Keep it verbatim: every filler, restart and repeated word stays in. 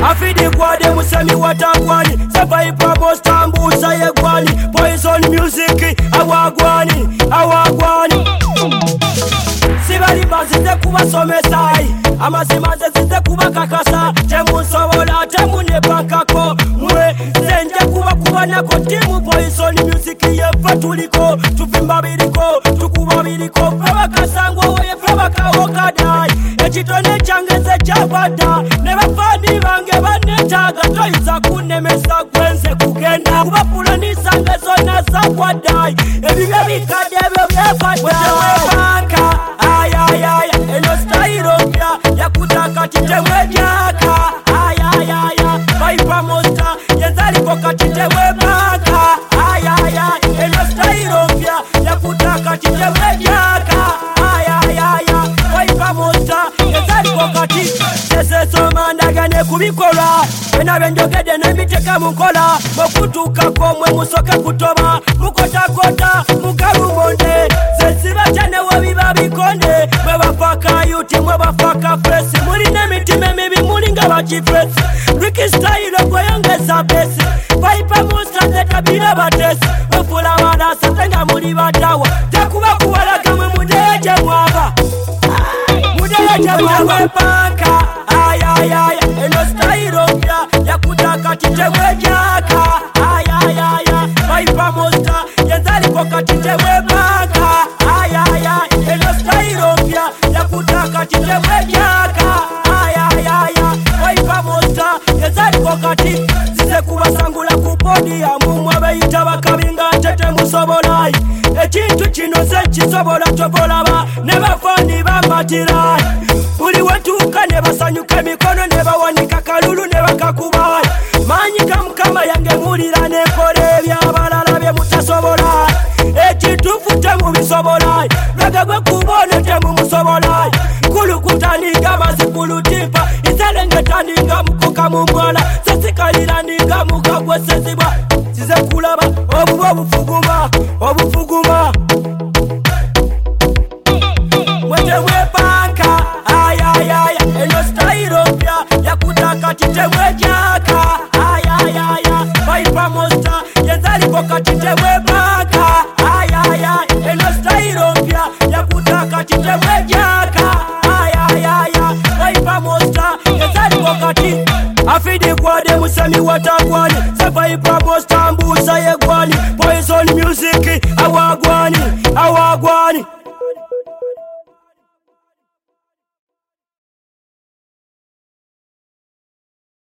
Afidi kwade musemi watagwani Sevaipa mostambusa yegwani Poison music awagwani awagwani Sibali mazize kuba somesai Amazima zize kuba kakasa Temu sobola temu nepakako Mwe zenje kuba kuba nako timu Poison music yefa tuliko Tufimba biliko, tukuba biliko Feba kasangwa oye feba kawokadai Echitone changeze chabada Nebafani bange banetaga Toiza kunemesa kwenze kugenda Kuba pula nisange zona za kwadai Ebibe bikade ebyo byefadai Wetewe banka ayayaya Eno style opya Yakutaka titewe jaka ayayaya Vaipa monster Yenzaliko katitewe banka ayayaya Eno style opya Yakutaka titewe jaka ayayaya Vaipa monster Yenzaliko katitewe Sesomandagane kubikola Wena benjogede nebiteka mukola Mokutuka komwe musoke kutoba Mukota-kota mukarumonde Zesiba chane wabiba bikonde Mwebafaka yuti mwebafaka fesi Muline mitime mibi mulinga wachifesi Ricky style kweyongeza besi Vaipa monster zetabila batesi Mufula wala satenga muli batawa Tekuba kuwala kamwe mudeje mwaba Mudeje mwaba paka ayayaya Eno style opya Yakutaka titewe jaka ayayaya Vaipa monster Yenzaliko katitewe baka ayayaya Eno style opya Yakutaka titewe jaka ayayaya Vaipa monster Yenzaliko kati Zize kubasangula kupodi ya mumwa Beita bakabinga tete musobolai Ekintu kino ze kisobola tobolaba Nebafani bambatirai Buli wetuka nebasanyuka mikono nebawanika kalulu nebakakubai Manyika mukama yange mulira nekole ebyabalala bye mutasobola Ekitufu temubisobola Lwegagwe kubone temumusobola Kulukutaninga mazikulutipa Iselengetandinga mukoka mumwala Sesikalira ninga mukagwe sezibwa Size kulaba obubu obufuguma obufuguma Mwetewe banka ayayaya Eno style opya Yakutaka titewe jaka ayayaya Vaipa monster Yenzaliko katitewe banka ayayaya Eno style opya Yakutaka titewe jaka ayayaya Vaipa monster Yenzaliko kati Afidi kwade musemi watagwani Sevaipa mostambusa yegwani Poison music awagwani